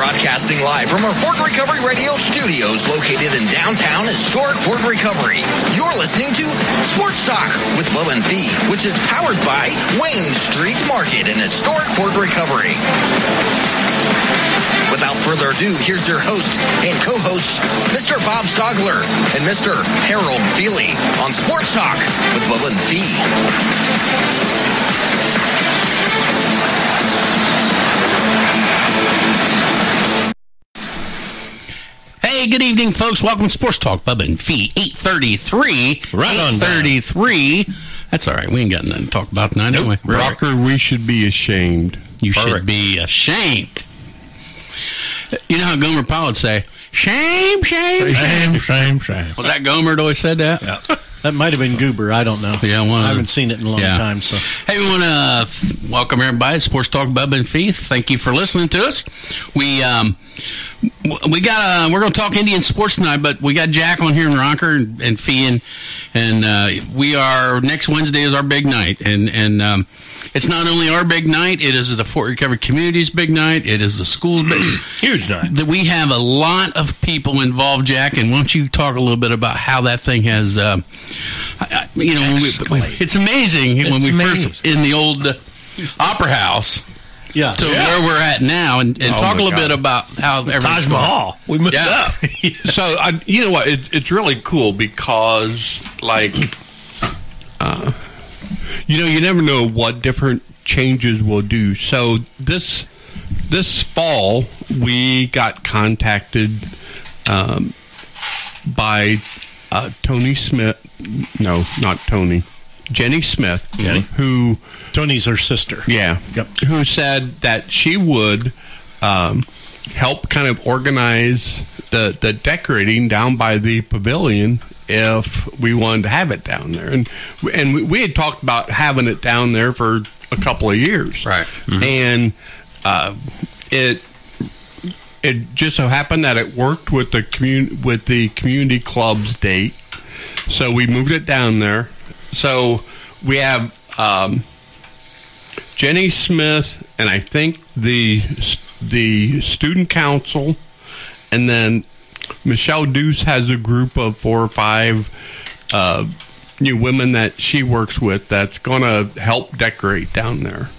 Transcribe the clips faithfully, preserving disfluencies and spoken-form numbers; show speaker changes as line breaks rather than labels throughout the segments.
Broadcasting live from our Fort Recovery Radio studios located in downtown historic Fort Recovery. You're listening to Sports Talk with Bubba and Fee, which is powered by Wayne Street Market in historic Fort Recovery. Without further ado, here's your host and co-host, Mister Bob Stogler and Mister Harold Feely on Sports Talk with Bubba and Fee.
Hey, good evening, folks. Welcome to Sports Talk, Bubba and Fee, eight thirty-three.
Right on
eight thirty-three. That's all right. We ain't got nothing to talk about tonight,
nope.
anyway.
Rocker, we should be ashamed.
You
Perfect.
should be ashamed. You know how Gomer Powell would say, shame, shame,
shame, shame, shame.
Was that Gomer that always said that?
Yeah.
That might have been Goober. I don't know.
Yeah, one
I haven't seen it in a long
yeah.
time. So,
hey, we want to uh, th- welcome everybody to Sports Talk, Bubba and Fee. Thank you for listening to us. We um, we got uh, we're going to talk Indian sports tonight, but we got Jack on here in Rocker and, and Fee, and and uh, we are next Wednesday is our big night, and and um, it's not only our big night; it is the Fort Recovery community's big night. It is the school's big
huge night.
That we have a lot of people involved, Jack. And why don't you talk a little bit about how that thing has. Uh, I, you know, when we, it's amazing
it's
when we
amazing.
first in the old uh, opera house
yeah,
to
yeah.
where we're at now, and, and
Oh
talk a little
God.
bit about how
Taj Mahal. We moved
yeah.
up.
So, I, you know what? It, it's really cool because, like, uh, you know, you never know what different changes will do. So this this fall, we got contacted um, by uh, Tony Smith. No, not Tony. Jenny Smith,
Jenny.
who
Tony's her sister.
yeah,
Yep.
who said that she would um, help kind of organize the, the decorating down by the pavilion if we wanted to have it down there. And and we, we had talked about having it down there for a couple of years.
Right.
Mm-hmm. And uh, it it just so happened that it worked with the commun- with the community club's date. So we moved it down there. So we have um, Jenny Smith, and I think the the student council, and then Michelle Deuce has a group of four or five uh, new women that she works with that's going to help decorate down there.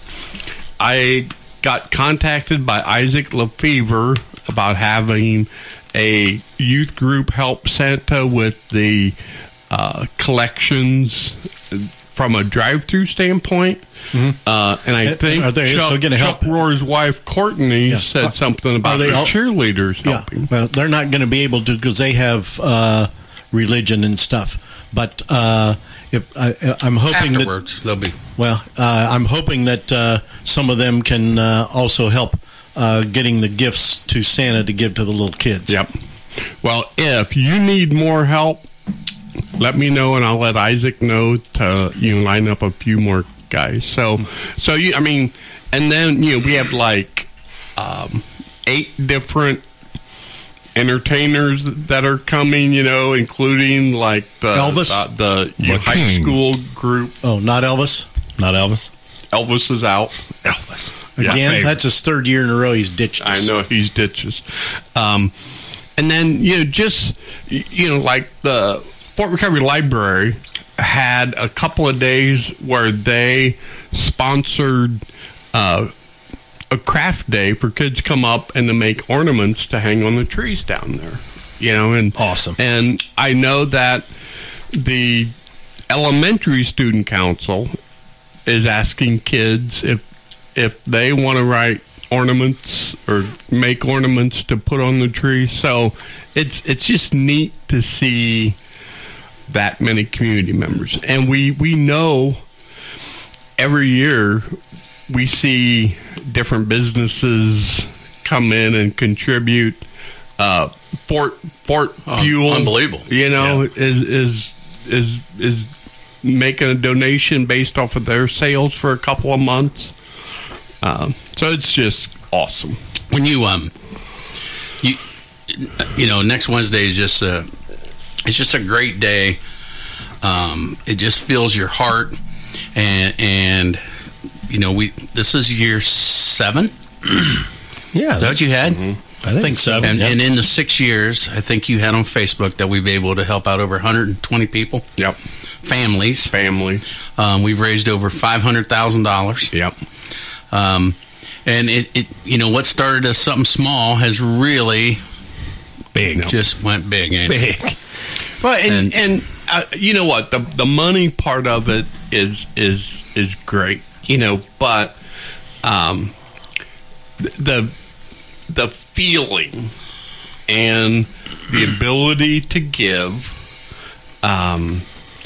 I got contacted by Isaac Lefevre about having a youth group help Santa with the uh, collections from a drive-through standpoint. Mm-hmm. Uh, and I think
Are they
Chuck,
also gonna
Chuck
help?
Rohr's wife, Courtney,
Yeah.
said
Uh,
something about
are they
the
all-
cheerleaders
Yeah.
helping.
Well, they're not going to be able to because they have uh, religion and stuff. But uh, if I, I'm hoping
Afterwards,
that
they'll be.
well, uh, I'm hoping that uh, some of them can uh, also help uh, getting the gifts to Santa to give to the little kids.
Yep. Well, if you need more help, let me know, and I'll let Isaac know to you know, line up a few more guys. So, so you, I mean, and then you know we have like um, eight different entertainers that are coming. You know, including like the
Elvis?
uh, the you know, high
King.
school group.
Oh, not Elvis.
Not Elvis.
Elvis is out.
Elvis.
Yeah,
Again,
favorite.
that's his third year in a row he's ditched
I
us.
know he's ditches. Um, and then, you know, just, you know, like the Fort Recovery Library had a couple of days where they sponsored uh, a craft day for kids to come up and to make ornaments to hang on the trees down there. You know, and
Awesome.
And I know that the elementary student council is asking kids if if they want to write ornaments or make ornaments to put on the tree. So it's it's just neat to see that many community members. And we, we know every year we see different businesses come in and contribute. Uh, Fort Fort
Oh,
Fuel,
unbelievable.
You know,
Yeah.
is is is is making a donation based off of their sales for a couple of months. Um, so it's just awesome.
When you um, you you know, next Wednesday is just a, it's just a great day. Um, it just fills your heart, and and you know we this is year seven.
Yeah.
Is that what you had?
Mm-hmm.
I think so.
And,
yeah.
and in the six years, I think you had on Facebook that we've been able to help out over one hundred twenty people,
Yep.
families.
Family.
Um, we've raised over five hundred thousand dollars.
Yep.
Um, and it, it, you know, what started as something small has really
Big.
just went big. Ain't it?
Big.
Well, and
And-
and uh, you know what, the the money part of it is is is great, you know, but um, the the feeling and the ability to give, um,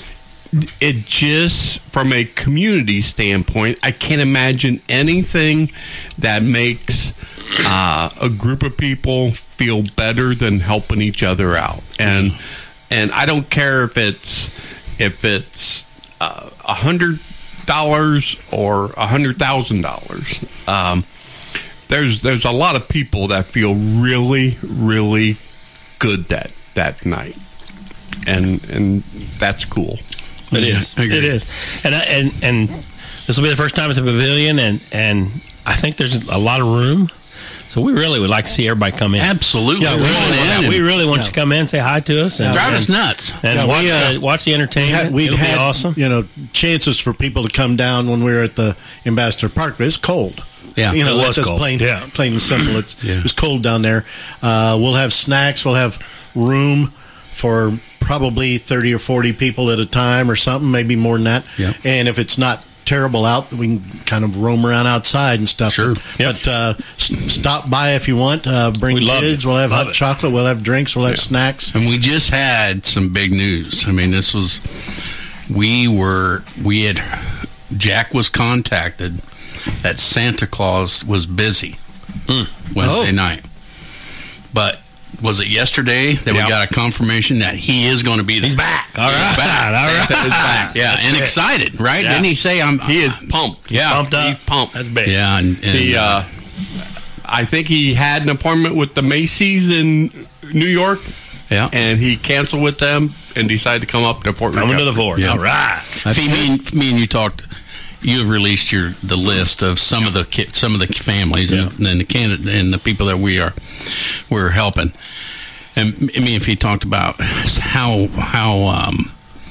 it just from a community standpoint, I can't imagine anything that makes uh, a group of people feel better than helping each other out. And and I don't care if it's if it's uh, a hundred dollars or a hundred thousand dollars. Um, there's there's a lot of people that feel really really good that that night, and and that's cool.
It
Yeah,
is.
I agree.
It is. And I, and and this will be the first time at the pavilion, and and I think there's a lot of room. So we really would like to see everybody come in.
Absolutely.
Yeah,
Come
we
on
really-
in
Yeah,
and
we really want you to come in, say hi to us, and,
drive us
and,
nuts.
and
Yeah,
watch,
we, uh,
the, watch the
We
entertainment.
had, we'd
It'll
had
be awesome.
you know, chances for people to come down when we were at the Ambassador Park, but it's cold.
Yeah,
you know,
it was
that's just
cold.
plain,
Yeah.
plain and simple. It's
Yeah.
it's cold down there. Uh, we'll have snacks. We'll have room for probably thirty or forty people at a time, or something, maybe more than that.
Yeah.
And if it's not terrible out, we can kind of roam around outside and stuff.
Sure.
But uh, s- stop by if you want. Uh, bring
We'd love
kids.
it.
We'll have
Love
hot
it.
chocolate. We'll have drinks. We'll have snacks.
And we just had some big news. I mean, this was, we were, we had, Jack was contacted that Santa Claus was busy Wednesday
Oh.
night. But was it yesterday that
Yeah.
we got a confirmation that he is going to be there?
He's back. All
He's
right.
back.
All right.
Santa is back. Yeah, and
it.
excited, right?
Yeah.
Didn't he say I'm?
He is pumped.
Yeah,
Pumped up.
He's pumped.
That's big.
yeah, and, and
He, uh, I think he had an appointment with the Macy's in New York,
yeah.
and he canceled with them and decided to come up to Fort
Coming to the
Recovery.
fort.
Yeah.
All right.
Fee, me, and, me and you talked. You have released your the list of some of the ki- some of the families and, and the candidate and the people that we are we're helping. And me and Fee talked about how how um,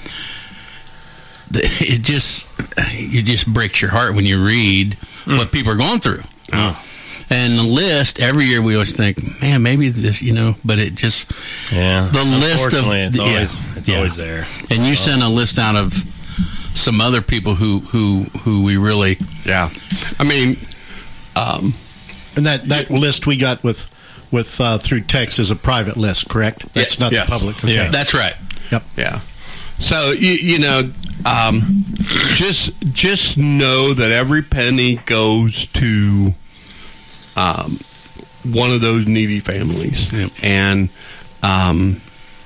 the, it just it just breaks your heart when you read what people are going through.
Oh.
And the list every year we always think, man, maybe this, you know, but it just
Yeah.
The list of-
Unfortunately, it's
yeah.
always it's
Yeah.
always there.
and you sent a list out of some other people who who who we really
Yeah. I mean, um,
And that, that list we got with with uh, through text is a private list, correct? That's
Yeah,
not
yeah.
the public. Okay.
Yeah.
that's right.
Yep.
yeah. So, you, you know, um, just just know that every penny goes to um, one of those needy families.
Yep.
And, um,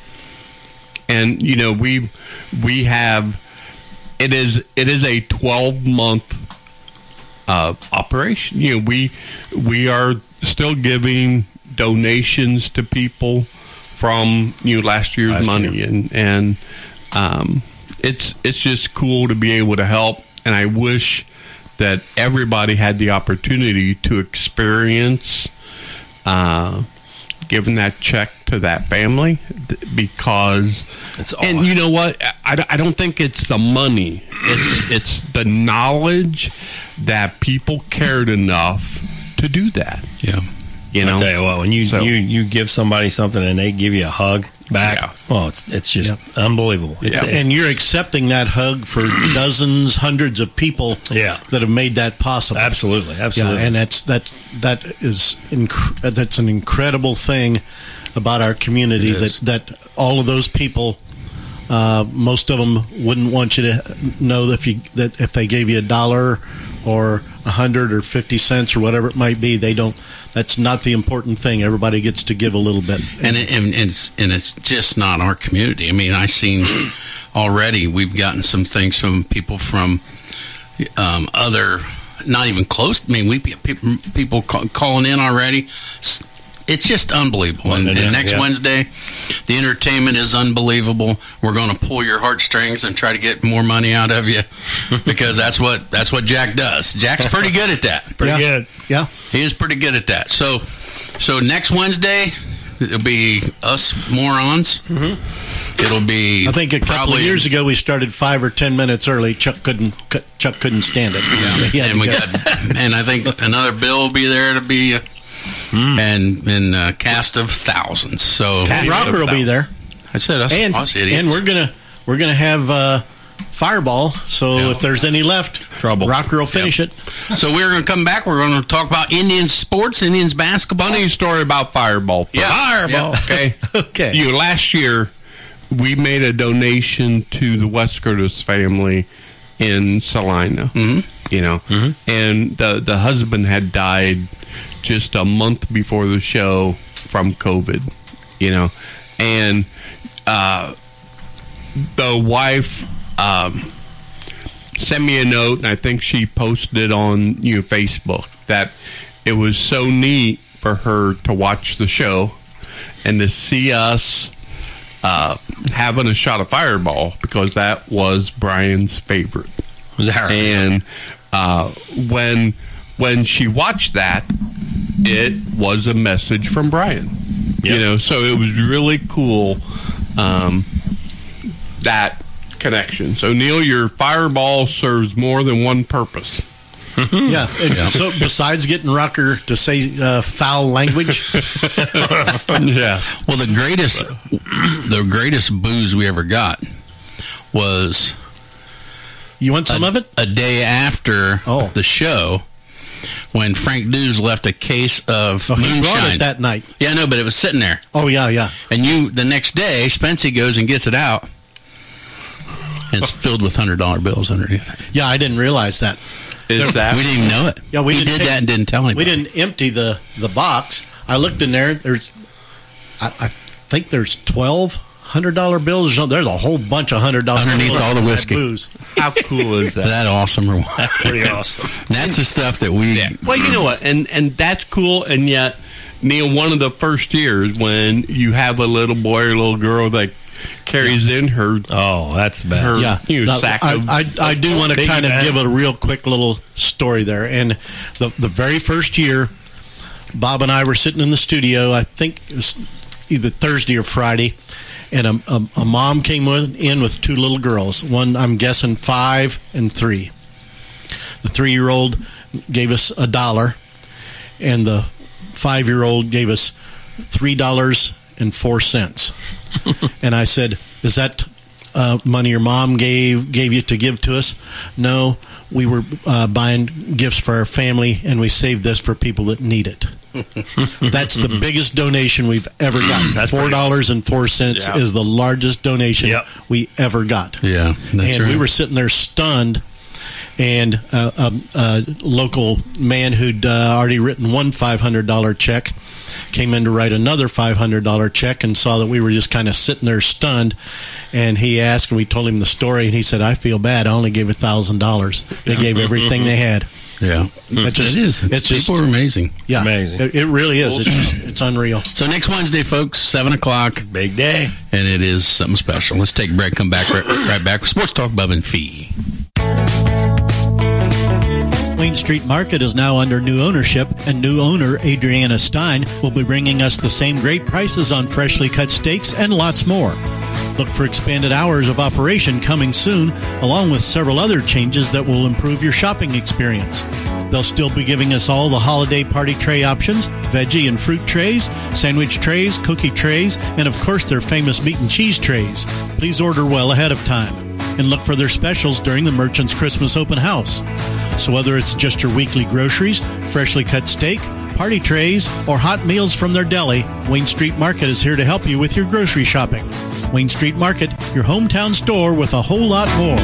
and you know, we we have, it is it is a twelve month uh, operation. You know, we we are still giving donations to people from you know last year's
Last
money,
year.
and and um, it's it's just cool to be able to help. And I wish that everybody had the opportunity to experience uh, giving that check to that family, th- because
It's all-
and you know what, I, I don't think it's the money, it's it's the knowledge that people cared enough to do that,
Yeah.
you
I'll
know.
tell you what, when you,
So-
you you give somebody something and they give you a hug back,
Yeah.
well, it's it's just unbelievable. It's,
Yeah.
it's-
And you're accepting that hug for dozens, hundreds of people
Yeah.
that have made that possible.
absolutely,
Yeah,
absolutely.
and that's that that is inc- that's an incredible thing about our community,
It
that
is.
that all of those people, uh, most of them wouldn't want you to know that if you that if they gave you a dollar or a hundred or fifty cents or whatever it might be, they don't. That's not the important thing. Everybody gets to give a little bit.
And, it, and it's and it's just not our community. I mean, I've seen already we've gotten some things from people from um, other, not even close. I mean, we people people call, calling in already. It's just unbelievable. And, and next
Yeah.
Wednesday, the entertainment is unbelievable. We're going to pull your heartstrings and try to get more money out of you, because that's what that's what Jack does. Jack's pretty good at that.
Pretty
yeah.
good.
Yeah.
He is pretty good at that. So So next Wednesday, it'll be us morons. Mm-hmm. It'll be.
I think a couple
probably,
of years ago we started five or ten minutes early. Chuck couldn't. Chuck couldn't stand it. He had
and
to
we
go.
got, and I think another Bill will be there to be, uh, mm. and and a cast of thousands. So
And Rocker will be there.
I said us,
And
us idiots.
and we're gonna we're gonna have uh, Fireball. So
Yeah.
if there's any left,
Trouble.
Rocker will finish it.
So we're going to come back. We're going to talk about Indians sports, Indians basketball.
Funny story about Fireball.
Yeah.
Fireball.
Yeah.
Okay.
Okay.
You know, last year we made a donation to the West Curtis family in Salina.
Mm-hmm.
You know,
Mm-hmm.
and the the husband had died just a month before the show from COVID. You know, and uh, the wife um, sent me a note, and I think she posted it on you know, Facebook that it was so neat for her to watch the show and to see us uh, having a shot of Fireball, because that was Brian's favorite.
Was that right?
And uh, when when she watched that, it was a message from Brian. You
Yep.
know, so it was really cool, um, that connection. So Neil, your Fireball serves more than one purpose.
Yeah. And so besides getting Rocker to say uh, foul language,
Yeah.
Well, the greatest, the greatest booze we ever got was
you want some
a,
of it?
a day after
Oh.
the show, when Frank Dews left a case of
Oh, he brought
moonshine.
it that night.
Yeah, I know, but it was sitting there.
Oh yeah, yeah.
And you, the next day, Spency goes and gets it out. And it's filled with hundred dollar bills underneath it.
Yeah, I didn't realize that.
Is that
We didn't even know it.
Yeah, we
he
didn't
did
take-
that and didn't tell anybody.
We didn't empty the, the box. I looked in there. There's, I, I think there's twelve hundred dollar bills. or something. There's a whole bunch of hundred dollar
Underneath
bills
all the
in that
whiskey.
booze.
how cool is
Is
that?
that awesome or what?
Pretty awesome.
That's the stuff that we.
Yeah. Well, you know what, and and that's cool, and yet, Neil, one of the first years when you have a little boy or little girl that carries in her
Oh, that's the best.
her
Yeah,
you know,
Now,
sack
I,
of
I, I do want to
Big
kind of
man.
give a real quick little story there. And the the very first year, Bob and I were sitting in the studio. I think it was either Thursday or Friday, and a, a, a mom came with, in with two little girls. One, I'm guessing, five and three. The three-year-old gave us a dollar, and the five-year-old gave us three dollars and four cents. And I said, "Is that uh, money your mom gave gave you to give to us?" "No, we were uh, buying gifts for our family, and we saved this for people that need it." That's the biggest donation we've ever gotten.
That's
Four dollars and four cents
Yeah.
is the largest donation
Yep.
we ever got.
Yeah, that's
and
right.
we were sitting there stunned. And uh, a, a local man who'd uh, already written one five hundred dollar check came in to write another five hundred dollar check and saw that we were just kind of sitting there stunned. And he asked, and we told him the story, and he said, "I feel bad. I only gave one thousand dollars. They gave everything they had."
Yeah,
It just-
it is. It's,
it's just-
people are amazing.
Yeah,
amazing.
It, it really is. It's, just, it's unreal.
So next Wednesday, folks, seven o'clock,
Big day.
and it is something special. Let's take a break. Come back right, right back with Sports Talk, Bub and Fee.
Wayne Street Market is now under new ownership, and new owner Adriana Stein will be bringing us the same great prices on freshly cut steaks and lots more. Look for expanded hours of operation coming soon, along with several other changes that will improve your shopping experience. They'll still be giving us all the holiday party tray options, veggie and fruit trays, sandwich trays, cookie trays, and of course their famous meat and cheese trays. Please order well ahead of time, and look for their specials during the Merchant's Christmas Open House. So whether it's just your weekly groceries, freshly cut steak, party trays, or hot meals from their deli, Wayne Street Market is here to help you with your grocery shopping. Wayne Street Market, your hometown store with a whole lot more.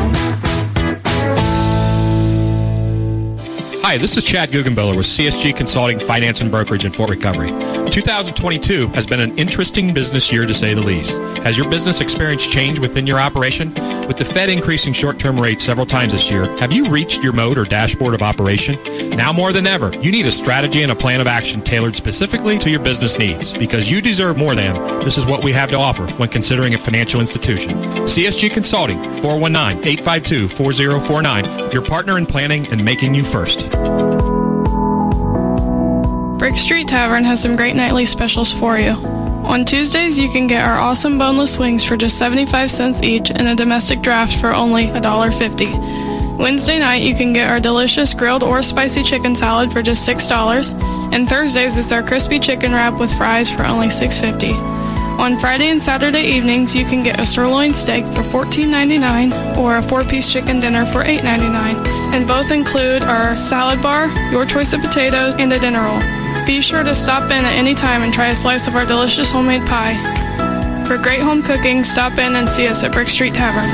Hi, this is Chad Guggenbiller with C S G Consulting Finance and Brokerage in Fort Recovery. two thousand twenty-two has been an interesting business year to say the least. Has your business experienced change within your operation? With the Fed increasing short-term rates several times this year, have you reached your mode or dashboard of operation? Now more than ever, you need a strategy and a plan of action tailored specifically to your business needs. Because you deserve more than, this is what we have to offer when considering a financial institution. C S G Consulting, four one nine, eight five two, four zero four nine, your partner in planning and making you first.
Brick Street Tavern has some great nightly specials for you. On Tuesdays, you can get our awesome boneless wings for just seventy-five cents each and a domestic draft for only one dollar fifty. Wednesday night, you can get our delicious grilled or spicy chicken salad for just six dollars. And Thursdays, it's our crispy chicken wrap with fries for only six fifty. On Friday and Saturday evenings, you can get a sirloin steak for fourteen ninety-nine or a four-piece chicken dinner for eight ninety-nine. And both include our salad bar, your choice of potatoes, and a dinner roll. Be sure to stop in at any time and try a slice of our delicious homemade pie. For great home cooking, stop in and see us at Brick Street Tavern.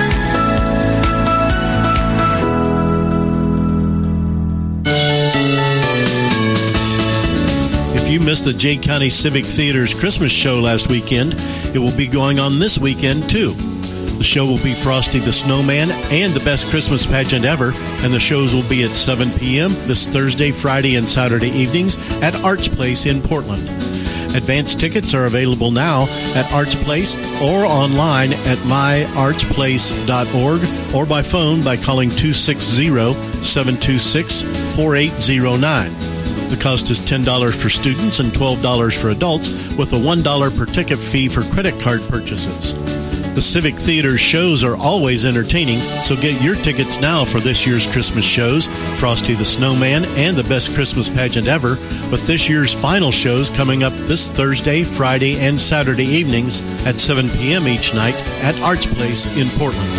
If you missed the Jay County Civic Theater's Christmas show last weekend, it will be going on this weekend too. The show will be Frosty the Snowman and the best Christmas pageant ever, and the shows will be at seven p.m. this Thursday, Friday, and Saturday evenings at Arts Place in Portland. Advance tickets are available now at Arts Place or online at my arts place dot org or by phone by calling two six zero, seven two six, four eight zero nine. The cost is ten dollars for students and twelve dollars for adults, with a one dollar per ticket fee for credit card purchases. The Civic Theater's shows are always entertaining, so get your tickets now for this year's Christmas shows, Frosty the Snowman and the best Christmas pageant ever, with this year's final shows coming up this Thursday, Friday, and Saturday evenings at seven p.m. each night at Arts Place in Portland.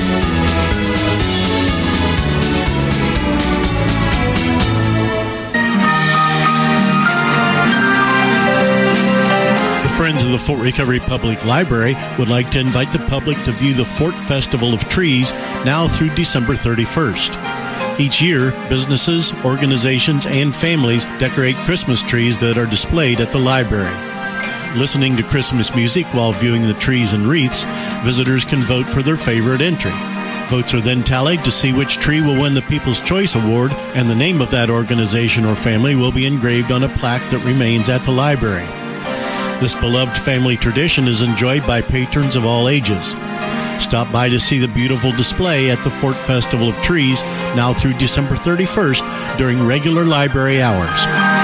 Friends of the Fort Recovery Public Library would like to invite the public to view the Fort Festival of Trees now through December thirty-first. Each year, businesses, organizations, and families decorate Christmas trees that are displayed at the library. Listening to Christmas music while viewing the trees and wreaths, visitors can vote for their favorite entry. Votes are then tallied to see which tree will win the People's Choice Award, and the name of that organization or family will be engraved on a plaque that remains at the library. This beloved family tradition is enjoyed by patrons of all ages. Stop by to see the beautiful display at the Fort Festival of Trees now through December thirty-first during regular library hours.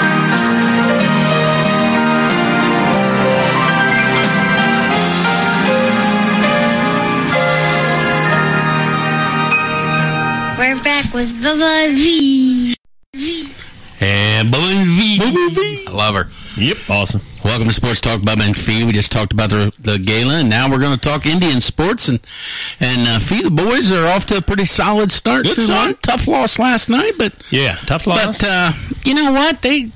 We're back with Bubba V.
V. And Bubba V. Bubba V. I love her.
Yep, awesome.
Welcome to Sports Talk, Bubba and Fee. We just talked about the, the gala, and now we're going to talk Indian sports. And and uh, Fee, the boys are off to a pretty solid start.
Good start.
Tough loss last night, but
yeah, tough loss.
But uh, you know what? They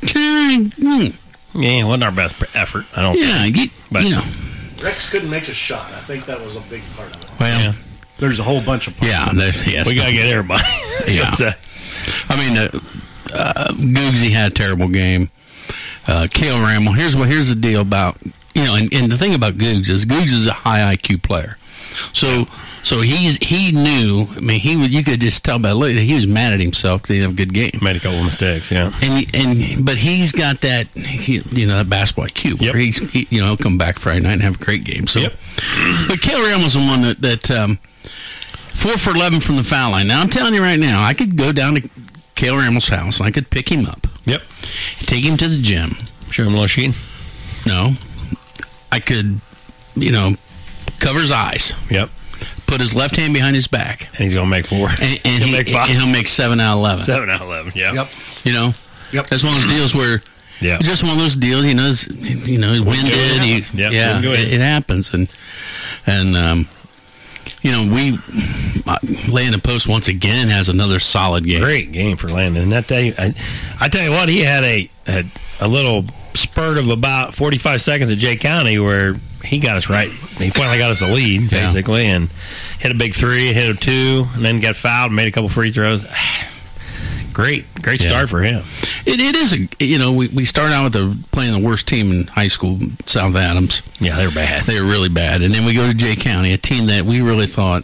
mm,
yeah, it wasn't our best effort. I don't.
Yeah,
think.
You,
but,
you know,
Rex couldn't make a shot. I think that was a big part of it.
Well, yeah.
There's a whole bunch of parts.
Yeah,
there,
yes,
we got to get everybody.
Yeah. I mean, uh, uh, Googsy had a terrible game. Uh, Cale Ramel. Here's what. Here's the deal about you know, and, and the thing about Googs is Googs is a high I Q player. So so he's he knew. I mean, he was. You could just tell by look. He was mad at himself because he had a good game.
Made a couple of mistakes. Yeah.
And and but he's got that you know that basketball I Q. Where
yep.
he's he, you know he'll come back Friday night and have a great game. So,
yep.
But Cale Ramel's the one that that um, four for eleven from the foul line. Now I'm telling you right now, I could go down to Cale Ramel's house and I could pick him up.
Yep.
Take him to the gym.
Show him a little sheen?
No. I could, you know, cover his eyes.
Yep.
Put his left hand behind his back.
And he's going to make four.
And, and
he'll
he,
make five.
And he'll make seven out of eleven.
Seven out of eleven, yeah.
Yep.
You know?
Yep.
That's one of those deals where,
yeah.
just one of those deals, you know, it's, you know, winded. He,
yep.
Yeah, it, it happens. And, and um, you know, we, uh, Landon Post once again has another solid game.
Great game for Landon. And that day, I, I tell you what, he had a, a a little spurt of about forty-five seconds at Jay County where he got us right. He finally got us a lead, basically, yeah. and hit a big three, hit a two, and then got fouled and made a couple free throws. Great, great start yeah. for him.
It, it is a, you know, we, we start out with the, playing the worst team in high school, South Adams.
Yeah, they're bad.
They're really bad. And then we go to Jay County, a team that we really thought,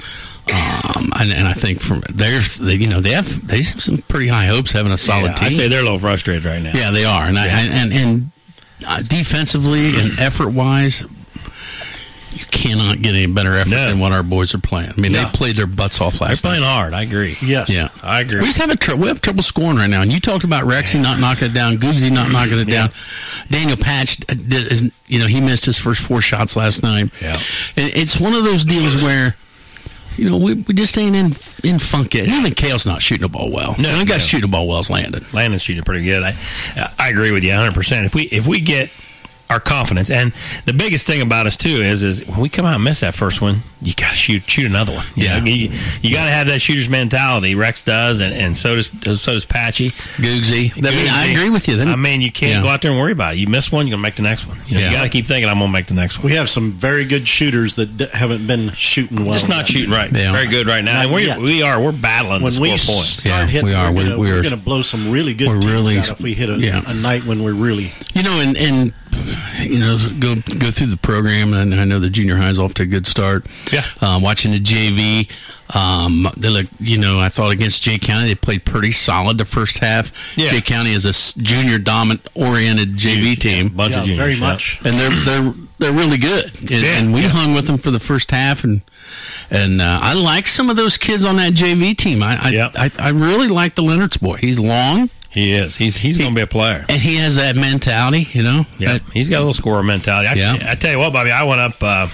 um, and, and I think from there's, they, you know, they have they have some pretty high hopes having a solid
yeah,
team.
I'd say they're a little frustrated right now.
Yeah, they are. And,
yeah.
I, and, and uh, defensively and effort-wise, you cannot get any better effort
No.
than what our boys are playing. I mean,
Yeah.
they played their butts off
They're
last
playing
night.
hard. I agree.
Yes.
Yeah,
I agree.
We just have a tr- we have trouble scoring right now. And you talked about Rexy not knocking it down, Googsy not knocking it down. Daniel Patch, uh, did- is- you know, he missed his first four shots last night.
Yeah.
It- it's one of those deals where, you know, we, we just ain't in in funk yet. Even Kale's not shooting the ball well.
No,
the only guy
no.
shooting the ball well is Landon.
Landon's shooting pretty good. I I agree with you one hundred percent. If we if we get our confidence, and the biggest thing about us too is is when we come out and miss that first one, you got to shoot shoot another one. You
Yeah.
know, you, you got to have that shooter's mentality. Rex does, and, and so does so does Patchy.
Googsy. I mean, I
Googsy.
agree with you. Then,
I mean, you can't
Yeah.
go out there and worry about it. You miss one, you're gonna make the next one. You, know,
Yeah.
you got to keep thinking, I'm gonna make the next one.
We have some very good shooters that d- haven't been shooting well.
Just not shooting right.
Yeah.
Very good right now.
Not
And we
yet.
we are we're battling
When
to
we
score points.
start
Yeah,
hitting,
we are.
we're
We're-
gonna,
we're-
we're going to blow some really good
we're
teams
really-
out if we hit a,
yeah.
a night when we're really.
You know, and, and you know, go go through the program, and I know the junior high's off to a good start.
Yeah.
Um, watching the J V, um, they look. You know, I thought against Jay County they played pretty solid the first half.
Yeah.
Jay County is a s- junior dominant oriented J V team,
Bunch
Yeah,
of juniors,
very
yeah.
much.
and they're they're they're really good. And,
Yeah,
and we
yeah.
hung with them for the first half, and and uh, I like some of those kids on that J V team. I I,
Yeah.
I, I really like the Leonard's boy. He's long.
He is. He's he's going to be a player.
And he has that mentality, you know.
Yeah,
That-
he's got a little scorer mentality. I,
Yeah.
I tell you what, Bobby, I went up. Uh,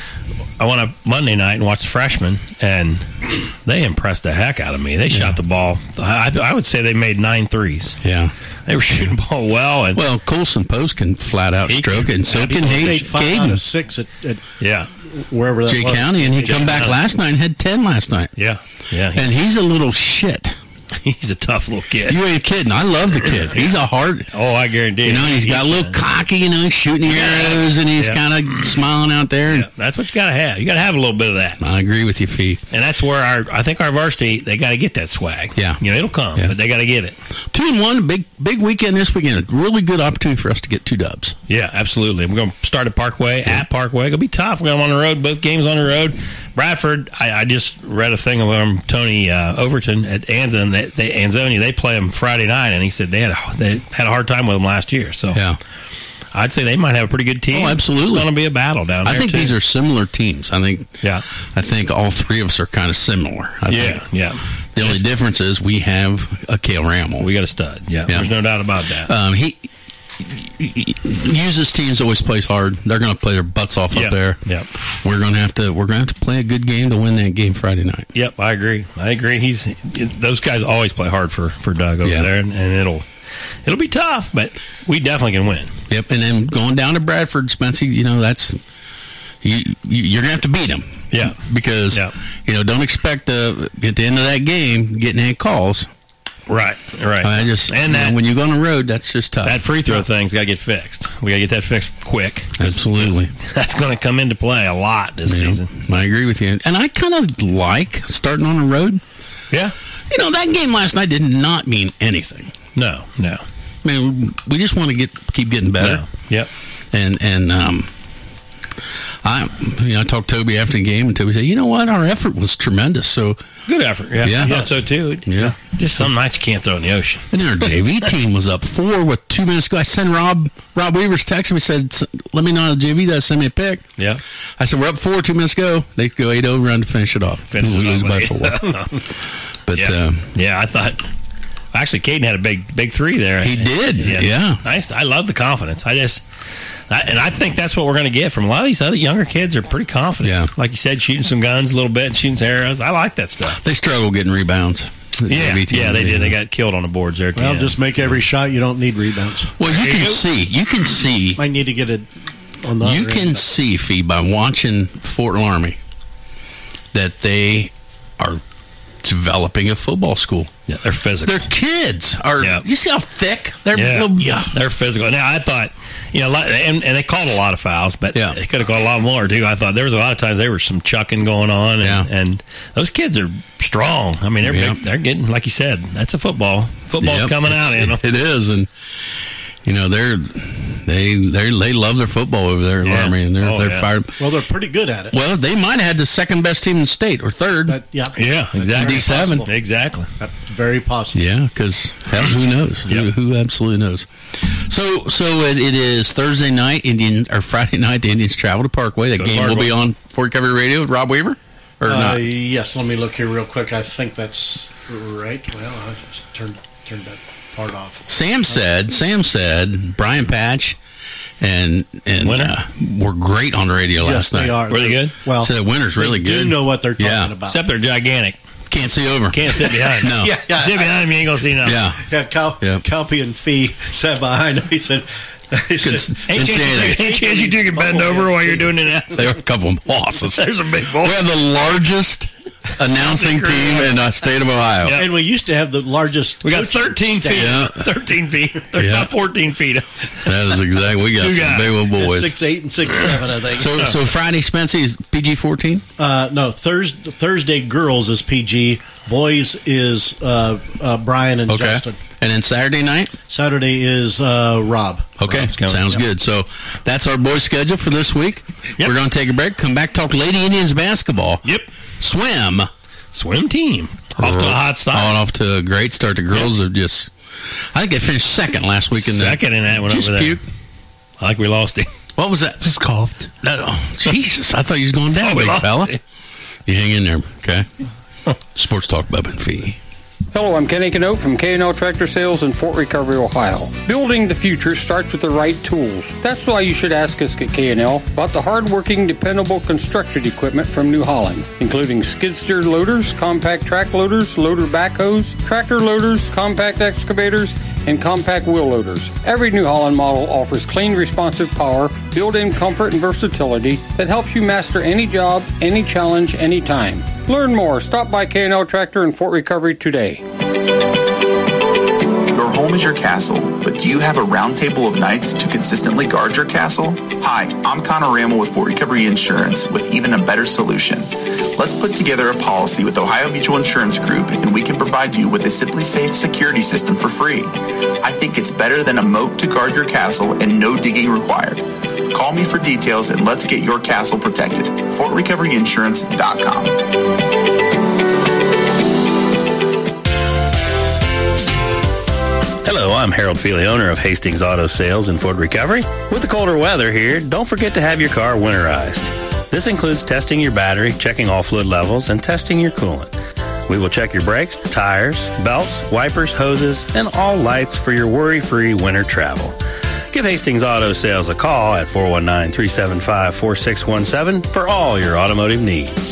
I went up Monday night and watched the freshmen, and they impressed the heck out of me. They shot the ball. I, I would say they made nine threes.
yeah.
They were shooting the ball well, and
Well, Colson Post can flat out
He
stroke it, and so can
They
Hayes
five out
Caden.
of six at, at
yeah,
wherever that
Jay
was.
County, and he come back
County.
last night and had ten last night.
yeah, yeah.
And he's a little shit.
He's a tough little kid.
You ain't kidding. I love the kid. He's a hard.
Oh, I guarantee.
You know, he's got a little cocky. You know, he's shooting arrows, and he's
Yeah.
kind of smiling out there. And
Yeah, that's what you got to have. You got to have a little bit of that,
I agree with you, Fee.
and that's where our I think our varsity they got to get that swag.
Yeah.
you know, it'll come,
Yeah.
but they got to get it.
Two and one, big big weekend this weekend. A really good opportunity for us to get two dubs.
Yeah, absolutely. We're going to start at Parkway, at Parkway. It'll be tough. We're going on the road, both games on the road. Bradford, I, I just read a thing of um, Tony uh, Overton at Anzan, they, they, Anzonia. They play them Friday night, and he said they had a, they had a hard time with them last year. So
Yeah,
I'd say they might have a pretty good team.
Oh, absolutely.
It's going to be a battle down there,
I think
too.
these are similar teams. I think.
Yeah.
I think all three of us are kind of similar. I
Yeah,
think.
yeah.
The only difference is we have a Kale Ramel.
We got a stud. Yeah,
Yeah.
there's no doubt about that.
Um, he, he uses teams always plays hard. They're going to play their butts off
Yeah,
up there.
yeah.
We're going to have to. We're going to have to play a good game to win that game Friday night.
Yep, I agree. I agree. He's those guys always play hard for, for Doug over
Yeah.
there, and, and it'll it'll be tough, but we definitely can win.
Yep. And then going down to Bradford, Spency. You know that's you. you you're going to have to beat them.
Yeah.
Because
Yeah.
you know don't expect to at the end of that game getting any calls.
Right, right.
I just
and
you know,
that
when you go on the road, that's just tough.
that free throw thing's got to get fixed. We got to get that fixed quick. 'cause
Absolutely.
that's going to come into play a lot this
Yeah,
season.
I agree with you, and I kind of like starting on the road.
Yeah.
You know that game last night did not mean anything.
No, no,
I mean, we just want to get keep getting better.
no. Yep.
And and um, I you know I talked to Toby after the game, and Toby said, you know what, our effort was tremendous. So
Good effort. Yeah,
Yeah.
I thought so too.
yeah,
Just some nights you can't throw in the ocean.
and then our J V team was up four with two minutes to go. I sent Rob Rob Weaver's text me said, let me know how the J V does. Send me a pick.
Yeah.
I said we're up four, two minutes to go. They go eight over run to finish it off.
Finish
we
it
lose
off,
by
yeah.
four. But
Yeah.
um,
Yeah, I thought. Actually, Caden had a big, big three there.
He did, yeah.
Nice. I love the confidence. I just, I, and I think that's what we're going to get from a lot of these other younger kids. Are pretty confident.
Yeah.
Like you said, shooting some guns a little bit, shooting some arrows. I like that stuff.
they struggle getting rebounds. The
Yeah,
J V team,
yeah, they did. They got killed on the boards there. at the
Well,
end.
just make every shot. You don't need rebounds.
Well, you
There you
can
go.
see. You can see.
Might need to get it on the
You
other
can
end.
see, Fee, by watching Fort Laramie, that they are developing a football school.
Yeah, they're physical.
Their kids are.
Yeah.
You see how thick they're.
Yeah,
little-
yeah, they're physical. Now I thought, you know, a lot- and, and they called a lot of fouls, but
Yeah.
they could have called a lot more too. I thought there was a lot of times there was some chucking going on, and,
Yeah.
and those kids are strong. I mean, they're
Yeah.
big, they're getting, like you said, that's a football. Football's
Yep,
coming out
it's-
in them.
It is, and you know they're they they they love their football over there in
Yeah.
Laramie, and they're
Oh,
they're
yeah.
fired.
Well, they're pretty good at it.
Well, they might have had the second best team in the state or third.
That, yeah,
Yeah,
That's
exactly.
very
seven.
possible.
Exactly.
That's very possible.
Yeah, because hell, who knows?
Yeah.
Who, who absolutely knows? So, so it, it is Thursday night, Indian or Friday night. The Indians travel to Parkway. That
Go to
game will
Parkway.
be on Fort Recovery Radio with Rob Weaver, or
Uh,
not?
yes, let me look here real quick. I think that's right. Well, I just turned turned that part off.
Sam said. Sam said. Brian Patch and and
Winter?
uh, were great on the radio
Yes,
last night.
they are.
Really
They're-
good?
Well,
So the winner's really
they
good.
do know what they're talking
Yeah.
about.
Except they're gigantic.
Can't see over.
Can't sit behind.
No.
Yeah, yeah.
Sit behind him, you ain't gonna see nothing.
Yeah.
Yeah, Cal,
Yeah.
Calpy and Fee sat behind him. He said, he
Couldn't-
said
Ain't
couldn't
chance,
say anything.
ain't chance you two can bend over while you're doing it.
They were a couple of bosses.
There's a big boy.
We have the largest announcing team in the state of Ohio.
Yeah.
and we used to have the largest.
We got
coaching
thirteen feet.
staff.
Yeah.
thirteen feet. There's
Yeah.
about fourteen feet.
That is exactly. We got
Two
some
guys.
big old boys.
Six eight and six seven, I think.
So, so Friday, Spency is P G fourteen.
Uh, no, Thursday, Thursday girls is P G. Boys is uh, uh, Brian and
Okay.
Justin.
And then Saturday night.
Saturday is uh, Rob.
Okay,
Rob's coming.
sounds
Yep.
good. So that's our boys' schedule for this week.
Yep.
We're going to take a break. Come back, talk Lady Indians basketball.
Yep.
Swim.
Swim team. Off to a hot
On
start.
off to a great start. The girls have just. I think they finished second last week in the.
Second in that one
Just
over there.
puke.
I like we lost him.
What was that? Just coughed. Oh, Jesus! I thought you was going down,
Oh, we
big
lost
fella.
him.
You hang in there, okay? Sports Talk, Bubba and Fee.
Hello, I'm Kenny Canote from K and L Tractor Sales in Fort Recovery, Ohio. Building the future starts with the right tools. That's why you should ask us at K and L about the hard-working, dependable construction equipment from New Holland, including skid-steer loaders, compact track loaders, loader backhoes, tractor loaders, compact excavators, and compact wheel loaders. Every New Holland model offers clean, responsive power, built-in comfort and versatility that helps you master any job, any challenge, anytime. Learn more. Stop by K and L Tractor in Fort Recovery today.
Your home is your castle, but do you have a round table of knights to consistently guard your castle? Hi, I'm Connor Rammel with Fort Recovery Insurance with even a better solution. Let's put together a policy with Ohio Mutual Insurance Group, and we can provide you with a Simply Safe security system for free. I think it's better than a moat to guard your castle and no digging required. Call me for details and let's get your castle protected. Fort Recovery Insurance dot com.
Hello, I'm Harold Feely, owner of Hastings Auto Sales in Fort Recovery. With the colder weather here, don't forget to have your car winterized. This includes testing your battery, checking all fluid levels, and testing your coolant. We will check your brakes, tires, belts, wipers, hoses, and all lights for your worry-free winter travel. Give Hastings Auto Sales a call at four one nine, three seven five, four six one seven for all your automotive needs.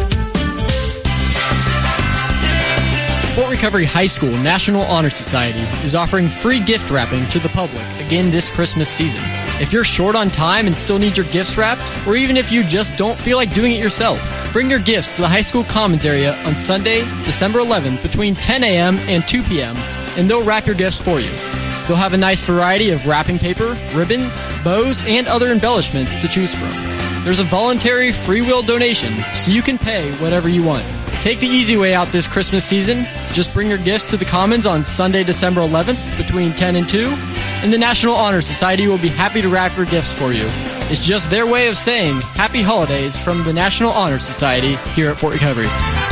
Fort Recovery High School National Honor Society is offering free gift wrapping to the public again this Christmas season. If you're short on time and still need your gifts wrapped, or even if you just don't feel like doing it yourself, bring your gifts to the high school commons area on Sunday, December eleventh between ten a.m. and two p.m., and they'll wrap your gifts for you. They'll have a nice variety of wrapping paper, ribbons, bows, and other embellishments to choose from. There's a voluntary free will donation, so you can pay whatever you want. Take the easy way out this Christmas season. Just bring your gifts to the Commons on Sunday, December eleventh between ten and two, and the National Honor Society will be happy to wrap your gifts for you. It's just their way of saying Happy Holidays from the National Honor Society here at Fort Recovery.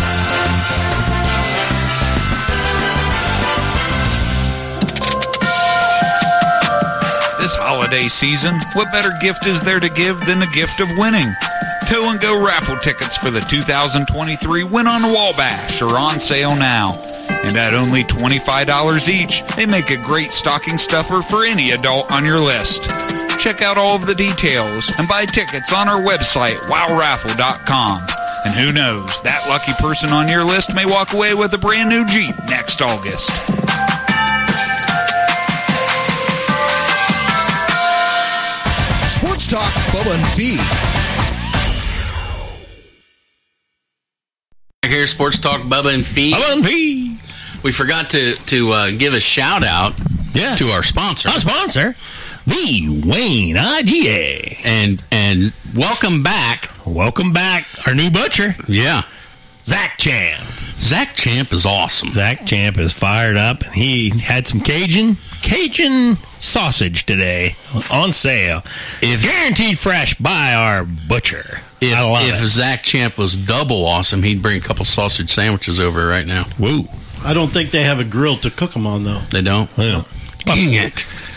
This holiday season, what better gift is there to give than the gift of winning? Tow and Go raffle tickets for the two thousand twenty-three Win on Wabash are on sale now. And at only twenty-five dollars each, they make a great stocking stuffer for any adult on your list. Check out all of the details and buy tickets on our website, wow raffle dot com. And who knows, that lucky person on your list may walk away with a brand new Jeep next August.
Sports Talk, Bubba and Fee.
Here, Sports Talk, Bubba and Fee.
Bubba and Fee.
We forgot to to uh, give a shout out
Yeah.
to our sponsor.
Our sponsor, the Wayne I G A.
And and welcome back.
Welcome back, our new butcher,
Yeah.
Zach Champ.
Zach Champ is awesome.
Zach Champ is fired up. He had some Cajun Cajun sausage today on sale.
If
Guaranteed fresh by our butcher.
if,
I love
if
it.
Zach Champ was double awesome, he'd bring a couple sausage sandwiches over right now.
Woo.
I don't think they have a grill to cook them on, though.
They don't?
Well,
Dang it.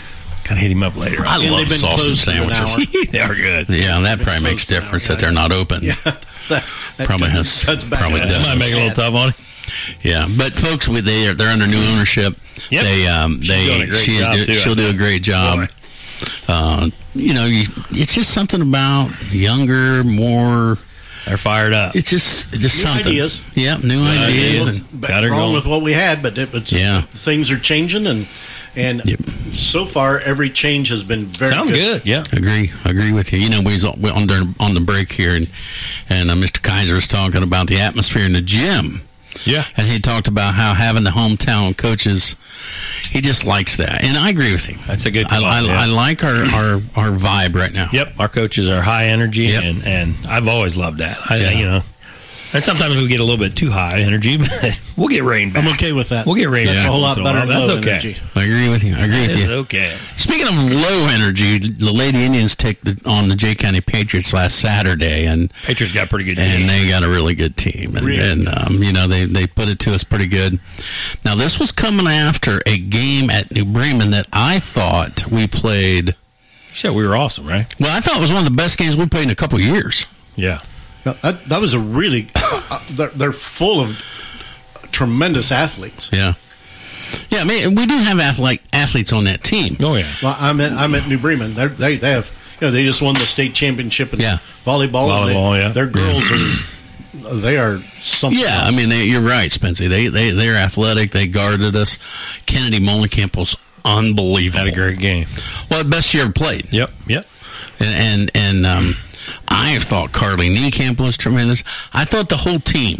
Gotta hit him up later.
I
And
love
they've been
sausage
closed for an
sandwiches.
hour.
They are good.
Yeah, and that probably makes
closed for an
difference
hour,
that they're not open.
Yeah, that, that
Probably
cuts,
has-
cuts back.
probably
on
does.
That might make it a little tough on him.
Yeah, but folks, with they they're under new ownership.
Yep.
They um
She's
they
doing a great
she is
job,
do,
too, I
she'll do a
think.
great job.
Boy.
Uh, you know, you, it's just something about younger, more.
They're fired up.
It's just it's just
New
something.
ideas.
Yep, new
It
ideas.
was
And,
ba-
Got her
wrong
going.
with what we had, but it, it's,
Yeah.
things are changing, and and
Yep.
so far every change has been very
Sounds good. Yeah.
Agree, agree with you. You know, we was on, we're on, the, on the break here, and and uh, Mister Kaiser was talking about the atmosphere in the gym.
Yeah.
And he talked about how having the hometown coaches, he just likes that, and I agree with him.
That's a good
I,
call,
I,
yeah.
I like our, our, our vibe right now.
Yep. Our coaches are high energy,
Yep.
and, and I've always loved that. I,
Yeah.
You know, and sometimes we get a little bit too high energy, but we'll get rain back.
I'm okay with that.
We'll get rain
That's
back
a whole
once
lot
in
better
while.
than
That's
low
okay.
energy.
I agree with you. I agree with
It's
you.
okay.
Speaking of low energy, the Lady Indians take the, on the Jay County Patriots last Saturday, and
Patriots got a pretty good
and
team.
they got a really good team, and,
Really
and um, you know they they put it to us pretty good. Now this was coming after a game at New Bremen that I thought we played.
You said we were awesome, right?
Well, I thought it was one of the best games we played in a couple of years.
Yeah.
No, That, that was a really. Uh, they're, they're full of tremendous athletes.
Yeah, yeah. I mean, we do have athlete, athletes on that team.
Oh, yeah.
Well, I'm at I'm at New Bremen. They're, they they have you know they just won the state championship in
Yeah.
volleyball. and
Volleyball,
they,
yeah.
Their girls are they are something.
Yeah,
else.
I mean, they, you're right, Spencer. They they they're athletic. They guarded us. Kennedy Molenkamp was unbelievable.
Had a great game.
Well, the best she ever played.
Yep. Yep.
And and, and um, I thought Carly Niekamp was tremendous. I thought the whole team.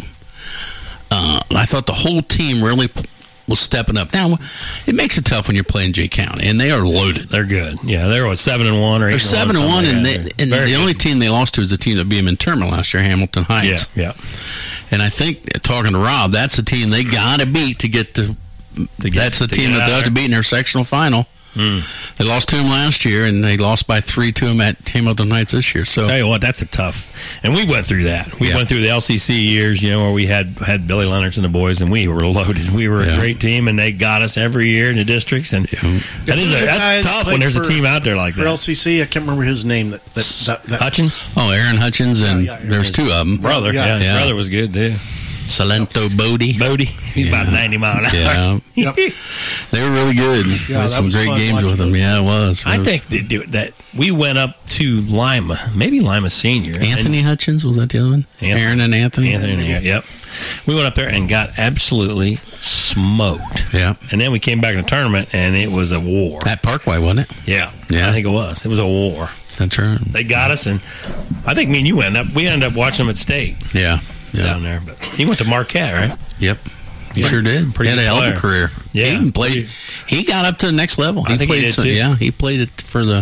Uh, I thought the whole team really p- was stepping up. Now, it makes it tough when you're playing Jay County, and they are loaded.
They're good. Yeah, they're what seven and one or eight.
They're seven and one, and, they, and the only team they lost to is the team that beat them in tournament last year, Hamilton Heights.
Yeah, yeah.
And I think, talking to Rob, that's the team they got to beat to get to.
To get-
that's the
to
team
get
that
out
they have to
there.
beat in their sectional final.
Mm.
They lost to them last year, and they lost by three to them at Hamilton Heights this year. So,
Tell you what, that's a tough. And we went through that. We
Yeah.
went through the L C C years, you know, where we had had Billy Leonard and the boys, and we were loaded. We were a
Yeah.
great team, and they got us every year in the districts. And that is
There's
a,
a guy
that's
that
tough
played
when there's a
for-
team out there like
for
that.
L C C, I can't remember his name. That that, that, that
Hutchins,
oh, Aaron Hutchins, and
Yeah, yeah, Aaron
there's two of them.
brother,
Yeah,
yeah, his
yeah.
brother was good too.
Salento Bodie.
Bodie, he's about
Yeah.
ninety mile an hour.
Yeah.
Yep.
They were really good.
Yeah,
Had
that
some
was
great
fun
games
watching
with them.
those.
Yeah, it was. It
I
was-
think they do that. We went up to Lima, maybe Lima Senior.
Anthony Hutchins, was that the other one?
Anthony.
Aaron and Anthony?
Anthony, yeah, yep. We went up there and got absolutely smoked.
Yeah.
And then we came back in the tournament, and it was a war.
At Parkway, wasn't it?
Yeah,
Yeah.
I think it was. It was a war.
That's right.
They got us, and I think me and you ended up. We ended up watching them at state
Yeah. Yeah.
down there. But he went to Marquette, right?
Yep. He sure did.
Pretty
He had a
good
hell of a
player.
career.
Yeah.
He even played. He got up to the next level.
I think he
played
did,
some-
too.
Yeah, he played it for the.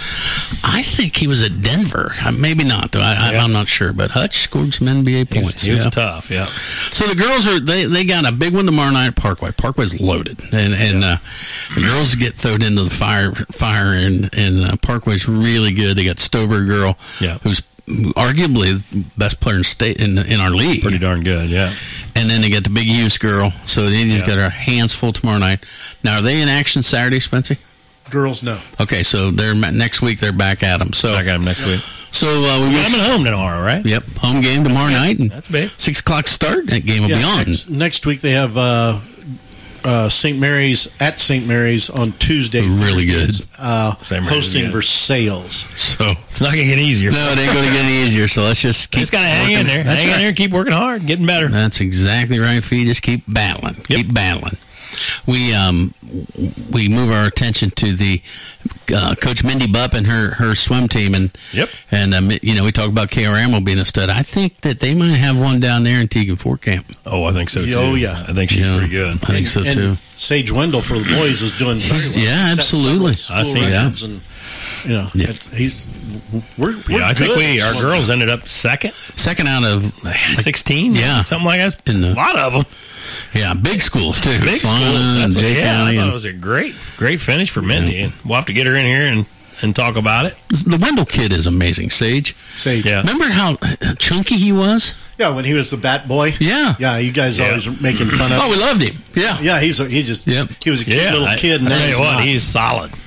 I think he was at Denver. Uh, Maybe not, though. I,
Yeah.
I, I'm not sure. But Hutch scored some N B A
He was,
points.
he was
yeah.
tough. Yeah.
So the girls are they, they got a big one tomorrow night at Parkway. Parkway's loaded, and and uh, the girls get thrown into the fire fire, and and uh, Parkway's really good. They got Stover girl,
Yeah.
who's arguably the best player in state in in our league.
Pretty darn good. Yeah.
And then they got the Big Use girl. So the Indians
Yeah.
got their hands full tomorrow night. Now are they in action Saturday, Spencer?
girls no.
Okay, so they're next week. They're back at them. So
I got him next week.
So uh, we
We're
wish-
coming home tomorrow, right?
Yep, home game tomorrow night, and
That's big.
six o'clock start. That game will
Yeah,
be on.
next, next week they have uh, uh, Saint Mary's at Saint Mary's on Tuesday.
Really good.
Thursdays, Uh,
Saint Mary's is
hosting
good.
Versailles.
So
It's not going to get easier.
no, it ain't going to get any easier. So let's just keep.
Just got to hang in
working.
there.
That's
Hang in
right.
there. Keep working hard. Getting better.
That's exactly right, Fee. Just keep battling. Keep battling. We um we move our attention to the uh, Coach Mindy Bupp and her, her swim team, and
Yep.
and um, you know we talk about K R Ammo being a stud. I think that they might have one down there in Teagan Fort Camp.
Oh, I think so, too.
Oh, yeah.
I think she's
Yeah.
pretty good.
I think so
And
too.
Sage Wendell for the boys is doing very
He's-
well.
yeah,
Set
absolutely.
several
I
school
see that.
records and, you know,
Yeah.
it's- he's we're, we're
Yeah, I think
good.
we our girls ended up second,
Second out of
sixteen,
Yeah.
something like that.
In the-
a lot of them,
yeah big schools too.
big
Solana
schools.
and
That's what,
Jay
yeah,
County
I thought
and-
it was a great, great finish for Mindy, and we'll have to get her in here and, and talk about it.
The Wendell kid is amazing. Sage.
Sage.
Yeah.
Remember how chunky he was?
Yeah, when he was the bat boy.
Yeah.
Yeah, you guys
Yeah.
always making fun of
Oh,
him.
we loved him. Yeah.
Yeah, he's a, he just
Yep.
he was a cute
Yeah,
little
I,
kid. And
I
now
tell
he's
you what,
not.
he's solid.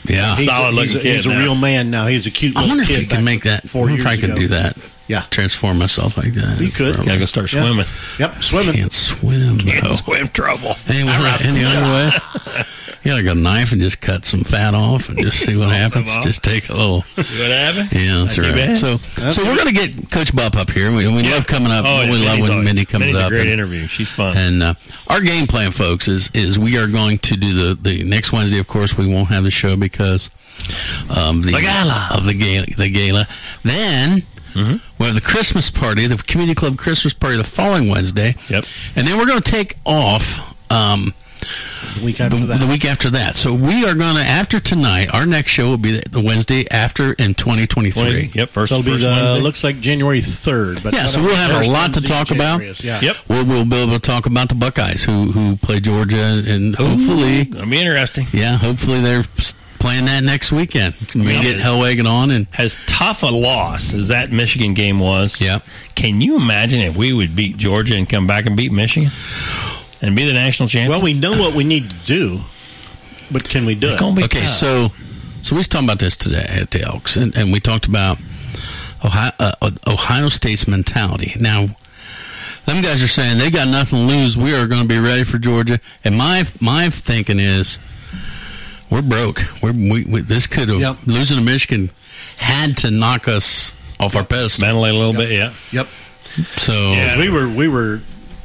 Yeah,
he's
solid
a, he's
looking
a,
kid
He's a
now.
real man now. He's a cute
I
little
wonder if
kid.
you can
back
make that.
Four
I wonder if
years
I can
ago.
do that.
Yeah.
Transform myself like that.
You could.
Gotta go start
Yeah.
swimming.
Yep, swimming.
Can't swim.
Can't
though.
swim trouble.
Anyway, any other way? Yeah, like a knife and just cut some fat off and just see what
Saw some
happens.
off.
Just take a little.
See what happened?
Yeah, that's
Not too
right.
bad.
So,
That's
so we're
good.
going to get Coach Bupp up here. We, we
Yeah.
love coming up.
Oh, yeah,
we love
Minnie's
when
always-
Minnie comes
Minnie's
up.
a great
and,
interview. She's fun.
And uh, our game plan, folks, is is we are going to do the, the next Wednesday. Of course, we won't have the show because um, the,
The gala.
of the gala. The gala. Then.
Mm-hmm.
We have the Christmas party, the community club Christmas party, the following Wednesday.
Yep.
And then we're going to take off um,
The week after
the,
that.
the week after that. So we are going to, after tonight, our next show will be the, the Wednesday after in twenty twenty-three.
twenty, yep, first,
So it'll be
first
the
Wednesday.
looks like January third. But
Yeah,
I
so
don't
we'll
know
have a
first
lot to
Wednesday
talk
in
about.
January is. Yeah.
Yep.
We'll, we'll be able to talk about the Buckeyes who who play Georgia, and hopefully,
Gonna be interesting.
yeah, hopefully they're playing that next weekend. We
Yep.
get Hellwagon on, and
As tough a loss as that Michigan game was,
Yep.
can you imagine if we would beat Georgia and come back and beat Michigan and be the national champion?
Well, we know what we need to do, but can we do
It's
it?
gonna be
okay,
tough.
so so we was talking about this today at the Elks, and, and we talked about Ohio, uh, Ohio State's mentality. Now, them guys are saying they got nothing to lose. We are going to be ready for Georgia, and my my thinking is we're broke. We're, we, we this could have
Yep.
losing to Michigan had to knock us off our pedestal.
mentally a little
Yep.
bit, yeah.
Yep.
So
Yeah.
We were we were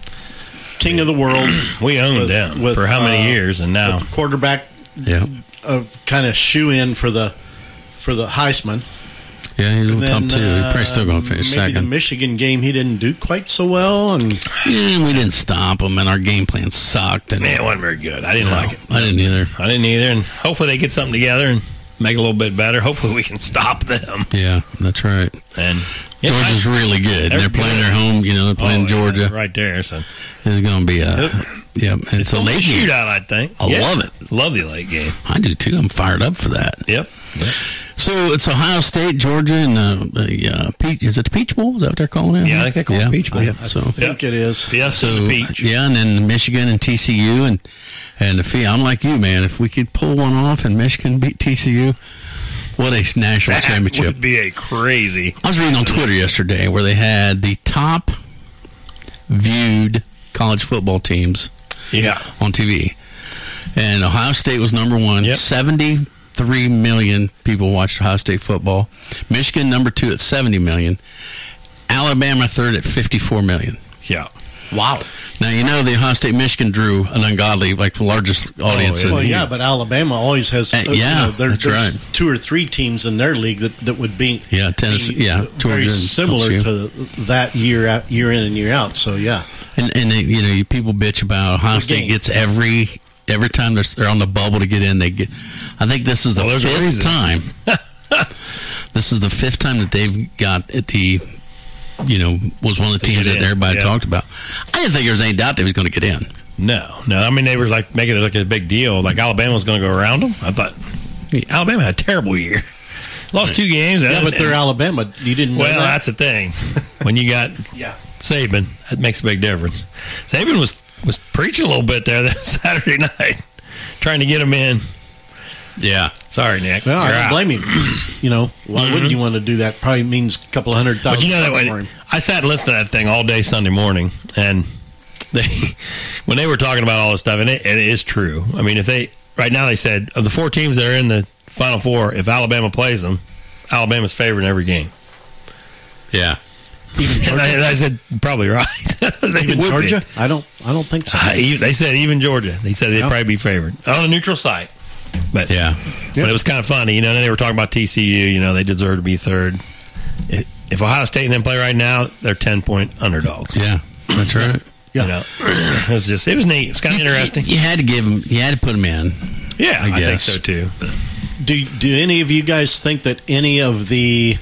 king of the world.
We owned
with-
them
with,
for how many
uh,
years, and now
with the quarterback
yeah,
uh, kind of shoe in for the for the Heisman.
yeah, he's a
And
little top
then,
two. He's probably
uh,
still going to finish
maybe the
second.
Michigan game he didn't do quite so well, and
Yeah, we didn't stop them, and our game plan sucked. And
man, it wasn't very good. I didn't
No,
like it.
I didn't either.
I didn't either, and hopefully they get something together and make it a little bit better. Hopefully we can stop them.
Yeah, that's right.
And yeah,
Georgia's
I-
really good.
They're
They're playing
good.
their home. You know, they're playing
Oh, yeah,
Georgia.
right there. So
It's going to be a yeah. And it's, a
gonna be
late game.
shootout, I think.
I
Yeah.
love it.
Love the late game.
I do too. I'm fired up for that.
Yep. Yep.
So it's Ohio State, Georgia, and uh, the uh, Peach. Is it the Peach Bowl? Is that what they're calling it?
Yeah, I think they call it
yeah.
Peach Bowl.
I,
Yeah.
I
So
think it is.
Yes,
so
the peach.
yeah, and then Michigan and T C U and and the fee. I'm like you, man. If we could pull one off and Michigan beat T C U, what a national
That
championship!
would be a crazy.
I was reading on Twitter yesterday where they had the top viewed college football teams
Yeah.
on T V. And Ohio State was number one.
Yep.
seventy-three million people watched Ohio State football. Michigan number two at seventy million. Alabama third at fifty-four million.
Yeah.
Wow.
Now, you know the Ohio State Michigan drew an ungodly, like the largest audience.
yeah.
in
Well, yeah, but Alabama always has.
Uh,
Uh,
yeah,
you know, there,
that's
there's
right.
two or three teams in their league that, that would be.
Yeah, Tennessee-
be
yeah,
very
Georgia and
similar
L S
to that year out, year in and year out. So yeah,
And, and they, you know, you people bitch about Ohio
The
State
game.
gets every every time they're, they're on the bubble to get in. They get. I think this is the
Well, there's a
fifth
reason.
time. This is the fifth time that they've got at the. You know, was one of the
To
teams
get
that
in,
everybody
yeah.
talked about. I didn't think there was any doubt they was going to get in.
No, no. I mean, they were like making it like a big deal. Like Alabama was going to go around them. I thought Alabama had a terrible year. Lost two games.
yeah, but they're Alabama. You didn't know
well,
that?
that's the thing. When you got
Yeah.
Saban, that makes a big difference. Saban was was preaching a little bit there that Saturday night, trying to get him in.
Yeah.
Sorry, Nick.
Well, I
You're
don't
out.
blame him. You know, why
Mhm.
wouldn't you want to do that? Probably means a couple of hundred thousand
But you know that
bucks for
when
him.
I sat and listened to that thing all day Sunday morning, and they when they were talking about all this stuff, and it, and it is true. I mean, if they right now they said of the four teams that are in the Final Four, if Alabama plays them, Alabama's favored in every game.
Yeah.
And I, and I said probably right. They
Even
would be.
Georgia? I don't. I don't think so.
Uh, e- they said even Georgia. They said they'd
Yeah.
probably be favored on a neutral site. But
Yeah.
but it was kind of funny, you know. Then they were talking about T C U. You know, they deserve to be third. If if Ohio State and them play right now, they're ten point underdogs.
Yeah. That's right.
Yeah.
You know, it was just it was neat. It was kind of interesting.
You had to give them. You had to put them in.
Yeah,
I
I, think
guess.
so too.
Do Do any of you guys think that any of the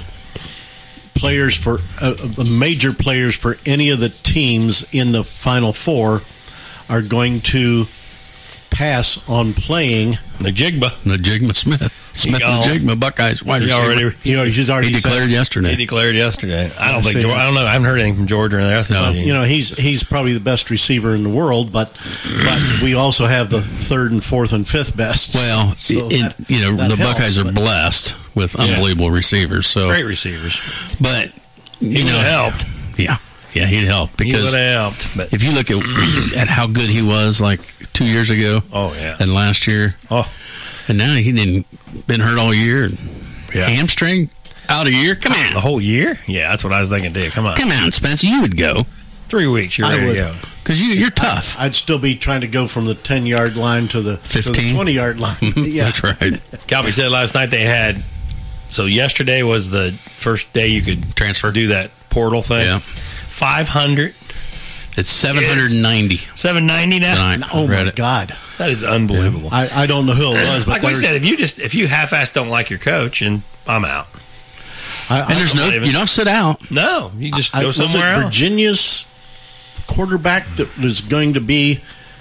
players for uh, uh, major players for any of the teams in the Final Four are going to pass on playing
Najigba.
Najigba Smith. Smith Najigba, Buckeyes wide
he
receiver.
already,
you know, he's already
he declared
said,
yesterday.
He declared yesterday. I don't
I
think.
see.
George, I don't know. I haven't heard anything from Georgia or the rest
No.
of the team.
You know, he's he's probably the best receiver in the world, but but we also have the third and fourth and fifth best.
Well,
So
it,
that-
you know,
that
the
helps,
Buckeyes are
but-
blessed with unbelievable receivers. So
Great receivers.
But you
He
know,
would've helped.
Yeah, yeah, he'd help
He
because
would have helped. But
if you look at at how good he was like two years ago,
oh yeah,
and last year,
oh,
and now he didn't been hurt all year.
yeah.
Hamstring out a year. Come on,
The whole year? Yeah, that's what I was thinking. Too. Come on,
come on, Spencer. You would go
three weeks. You're
I
ready
would.
to go.
because you you're tough.
I'd still be trying to go from the ten yard line to the
fifteen
twenty yard line. Yeah,
That's right.
Calby said last night they had. So yesterday was the first day you could
Transfer.
do that portal thing.
Yeah,
Five hundred.
it's seven hundred and ninety
Seven ninety now.
tonight.
Oh
Read
my
it.
God,
That is unbelievable.
I, I don't know who it was, but
Like we
there's-
said, if you just if you half-ass don't like your coach, and I'm out.
I,
And there's no,
believe it.
you don't sit out.
No, you just
I,
go
was it
somewhere else.
Virginia's quarterback that was going to be,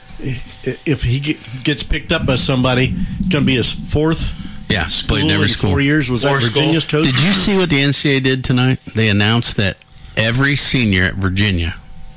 if he get, gets picked up by somebody, going to be his fourth
Yeah,
school
played in every
in
school.
four years. Was
Four
that Virginia's coach?
Did you see what the N C A A did tonight? They announced that every senior at Virginia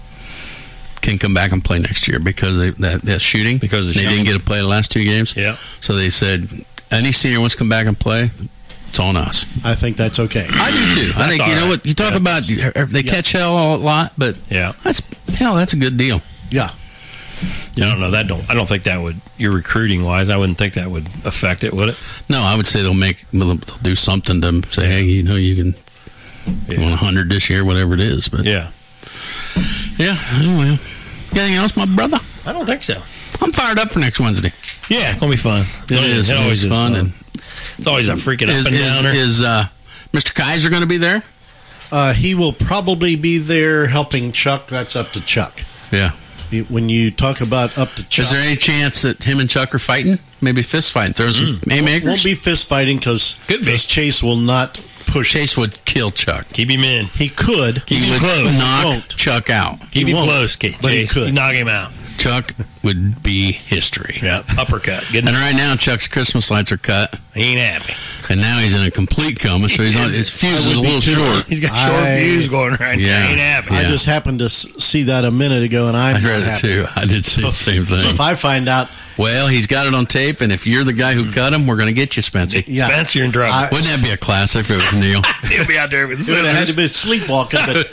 can come back and play next year because they, that, that shooting.
Because of
they
shooting.
didn't get to play the last two games.
Yeah.
So they said any senior wants to come back and play, it's on us.
I think that's okay.
I do too. I
That's
think
all
you know
right.
what you talk
Yeah.
about. They catch hell a lot, but
Yeah.
that's hell. That's a good deal.
Yeah.
I don't know. That don't. I don't think that would. Your recruiting wise, I wouldn't think that would affect it, would it?
No, I would say they'll make they'll do something to say, hey, you know, you can
Yeah.
want a hundred this year, whatever it is. But
Yeah.
yeah, oh, well. Got anything else, my brother?
I don't think so.
I'm fired up for next Wednesday.
Yeah, it's gonna be fun.
It is.
It always is
fun.
fun.
And
It's always a freaking
is,
up and
is,
downer.
is uh, Mister Kaiser going to be there?
Uh, he will probably be there helping Chuck. That's up to Chuck.
Yeah.
When you talk about up to Chuck,
Is there any chance that him and Chuck are fighting? Maybe fist fighting. Throw some haymakers?
won't be fist fighting because
Could be.
Chase will not push.
Chase would kill Chuck.
Keep him in.
He could.
Keep
He
him
would
close.
knock
won't.
Chuck out.
Keep
He
him
won't,
close, Chase.
but he could.
You knock him out.
Chuck would be history.
Yeah, uppercut. Good
And
enough.
right now, Chuck's Christmas lights are cut,
He ain't happy.
and now he's in a complete coma, so he's on, his fuse is a
would be
little
too.
short.
He's got short
I-
views going right
Yeah.
now. He ain't happy.
I
Yeah.
just happened to s- see that a minute ago, and I'm
I read
not
it
happy.
too. I did see the same
So
thing.
if I find out,
Well, he's got it on tape, and if you're the guy who cut him, we're going to get you, Spencer.
yeah,
Spencer, you're in trouble.
I-
Wouldn't that be a classic if it was Neil?
He'll be out there with
it would have had to
scissors.
be sleepwalking. But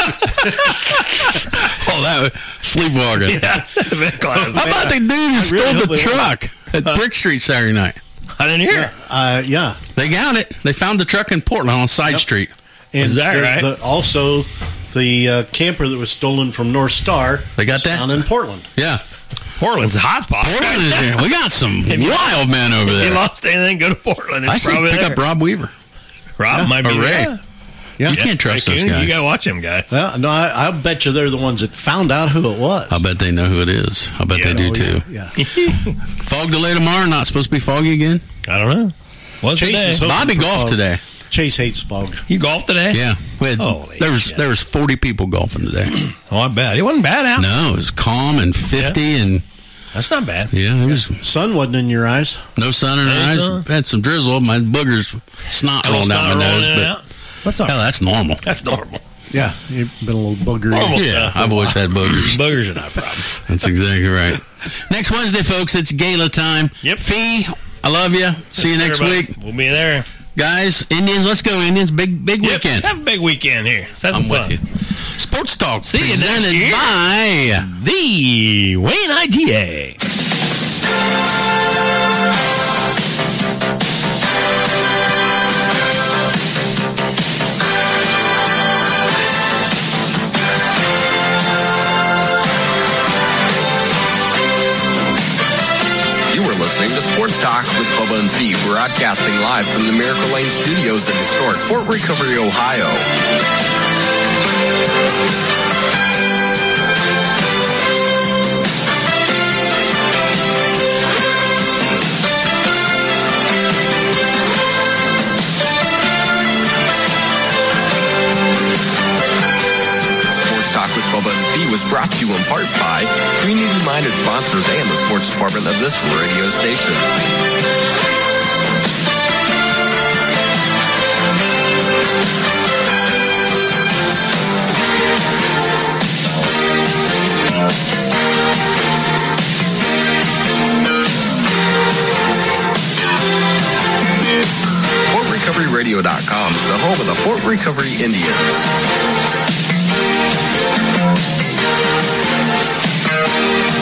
Oh, that was sleepwalking.
Yeah, been classic.
How about the dude who
really
stole
hope
the
they
truck at Brick Street Saturday night?
I didn't hear. it.
uh, yeah,
They got it. They found the truck in Portland on Side Street.
and
Is that
the-
right?
the- also, the uh, camper that was stolen from North Star.
They got
was
that?
down in Portland.
Yeah.
Portland's a hot spot.
Portland is there. We got some wild men over
If you
there.
lost anything, go to Portland. It's
I say
probably
pick
there.
up Rob Weaver.
Rob
Yeah.
might be
Or Ray.
there.
Yeah,
You can't trust
Hey,
those
Coon,
guys.
You got to watch them guys.
Yeah, no, I, I bet you they're the ones that found out who it was.
I bet they know who it is. I bet they do
Oh,
too.
Yeah, yeah.
Fog delay tomorrow. Not supposed to be foggy again.
I don't know. What's
Chase
today?
is hoping
Bobby
for
golfed
fog.
today.
Chase hates fog.
You golfed today?
Yeah, we had,
Holy
there was
shit.
there was forty people golfing today.
Oh, I bet. It wasn't bad out.
No, it was calm and fifty, and
That's not bad.
yeah, it was
Sun wasn't in your eyes.
no sun in our
No
eyes.
sun.
Had some drizzle. My boogers snot rolling down my
Not rolling
nose,
in and
but
out. That's not.
hell, that's normal.
That's normal.
Yeah, you've been a little boogery.
Normal
Yeah,
stuff.
I've always had boogers.
Boogers are not a problem.
That's exactly right. Next Wednesday, folks, it's gala time.
Yep.
Fee, I love you. See you next
Everybody,
week,
We'll be there.
guys. Indians, let's go, Indians! Big big
Yep,
weekend.
Let's have a big weekend here. Let's have some
I'm
fun.
with you. Sports Talk.
See you next
presented
year.
by
The Wayne I G A.
You were listening to Sports Talk with Bubba and Fee, broadcasting live from the Miracle Lane Studios in historic Fort Recovery, Ohio. Sports Talk with Bubba and Fee was brought to you in part by Community Minded like-minded sponsors and the sports department of this radio station. Fort Recovery Radio dot com is the home of the Fort Recovery Indians.